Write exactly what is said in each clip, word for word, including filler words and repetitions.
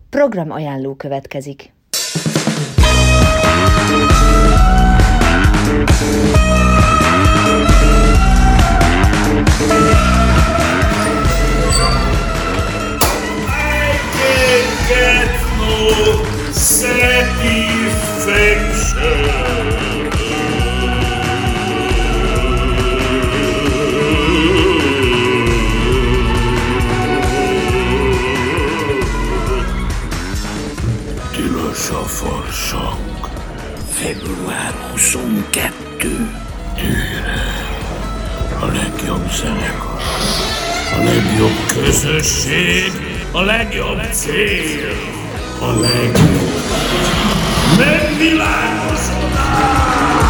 Program ajánló következik. Tilos a farsang. február huszonkettő. Tűre. A legjobb zenekar. A legjobb közösség. A legjobb cél. A legjobb megvilágosodás.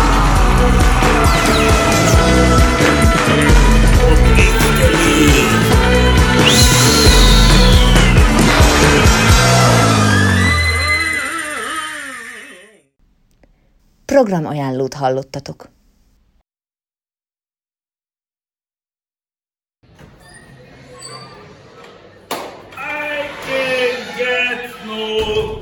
Program ajánlót hallottatok. I can't get no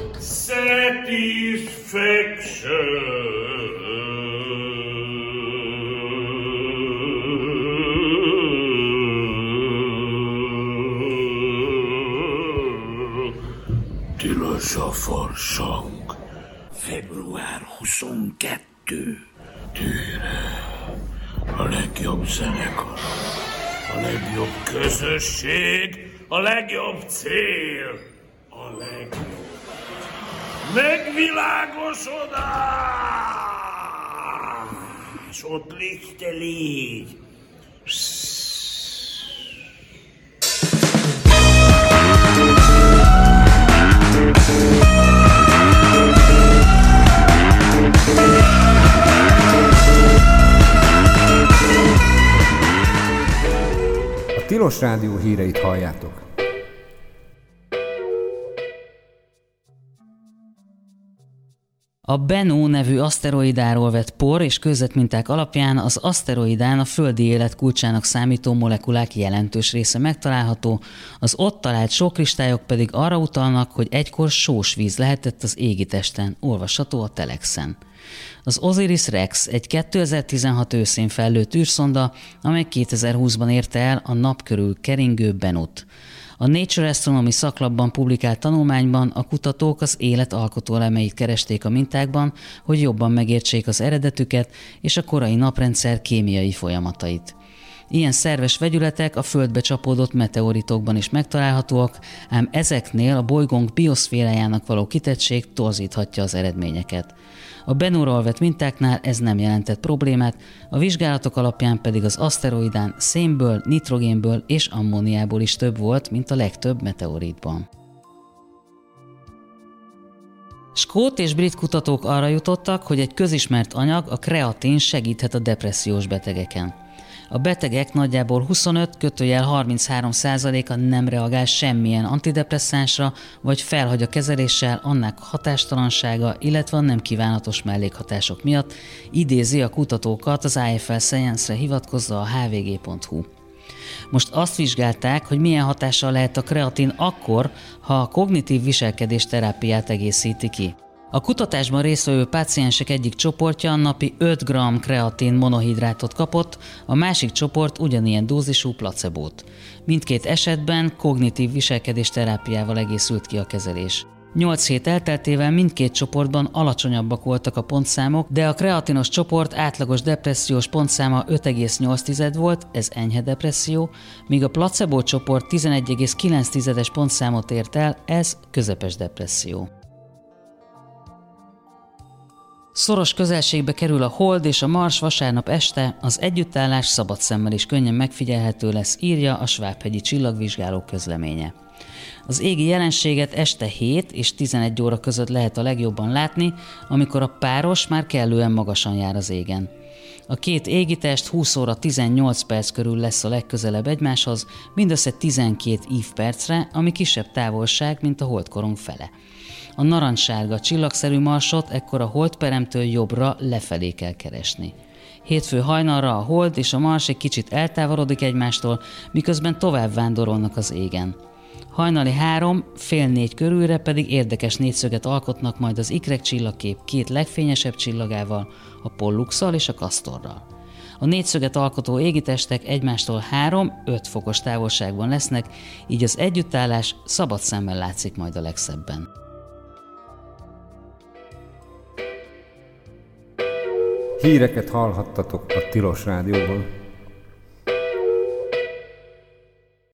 satisfaction. Tilos a farsang. február huszonkettő. Tűre. A legjobb zenekar. A legjobb közösség. A legjobb cél. A legjobb megvilágosodás. Ott lichte légy. A Tilos Rádió híreit halljátok. A Bennu nevű aszteroidáról vett por és kőzetminták alapján az aszteroidán a földi élet kulcsának számító molekulák jelentős része megtalálható, az ott talált sókristályok pedig arra utalnak, hogy egykor sós víz lehetett az égitesten, olvasható a Telexen. Az Osiris-Rex egy kétezer-tizenhat őszén fellőtt űrszonda, amely kétezer-húszban érte el a nap körül keringő Bennut. A Nature Astronomy szaklapban publikált tanulmányban a kutatók az élet alkotó elemeit keresték a mintákban, hogy jobban megértsék az eredetüket és a korai naprendszer kémiai folyamatait. Ilyen szerves vegyületek a Földbe csapódott meteoritokban is megtalálhatóak, ám ezeknél a bolygónk bioszférájának való kitettség torzíthatja az eredményeket. A Bennuról vett mintáknál ez nem jelentett problémát, a vizsgálatok alapján pedig az aszteroidán szénből, nitrogénből és ammóniából is több volt, mint a legtöbb meteoritban. Skót és brit kutatók arra jutottak, hogy egy közismert anyag, a kreatin segíthet a depressziós betegeken. A betegek nagyjából huszonöt-harminchárom százaléka nem reagál semmilyen antidepresszánsra, vagy felhagy a kezeléssel annak hatástalansága, illetve a nem kívánatos mellékhatások miatt, idézi a kutatókat az I F L Science-re hivatkozva a h v g pont h u. Most azt vizsgálták, hogy milyen hatással lehet a kreatin akkor, ha a kognitív viselkedés terápiát egészíti ki. A kutatásban résztvevő páciensek egyik csoportja napi öt gramm kreatin monohidrátot kapott, a másik csoport ugyanilyen dózisú placebót. Mindkét esetben kognitív viselkedés terápiával egészült ki a kezelés. nyolc hét elteltével mindkét csoportban alacsonyabbak voltak a pontszámok, de a kreatinos csoport átlagos depressziós pontszáma öt egész nyolc volt, ez enyhe depresszió, míg a placebo csoport tizenegy egész kilenc pontszámot ért el, ez közepes depresszió. Szoros közelségbe kerül a Hold és a Mars vasárnap este, az együttállás szabad szemmel is könnyen megfigyelhető lesz, írja a Svábhegyi Csillagvizsgáló közleménye. Az égi jelenséget este hét és tizenegy óra között lehet a legjobban látni, amikor a páros már kellően magasan jár az égen. A két égitest húsz óra tizennyolc perc körül lesz a legközelebb egymáshoz, mindössze tizenkét ívpercre, ami kisebb távolság, mint a holdkorong fele. A narancssárga csillagszerű Marsot ekkor a holdperemtől jobbra lefelé kell keresni. Hétfő hajnalra a Hold és a Mars egy kicsit eltávolodik egymástól, miközben tovább vándorolnak az égen. Hajnali három, fél négy körülre pedig érdekes négyszöget alkotnak majd az ikrek csillagkép két legfényesebb csillagával, a Polluxal és a Castorral. A négyszöget alkotó égitestek egymástól három-öt fokos távolságban lesznek, így az együttállás szabad szemmel látszik majd a legszebben. Híreket hallhattatok a Tilos Rádióban.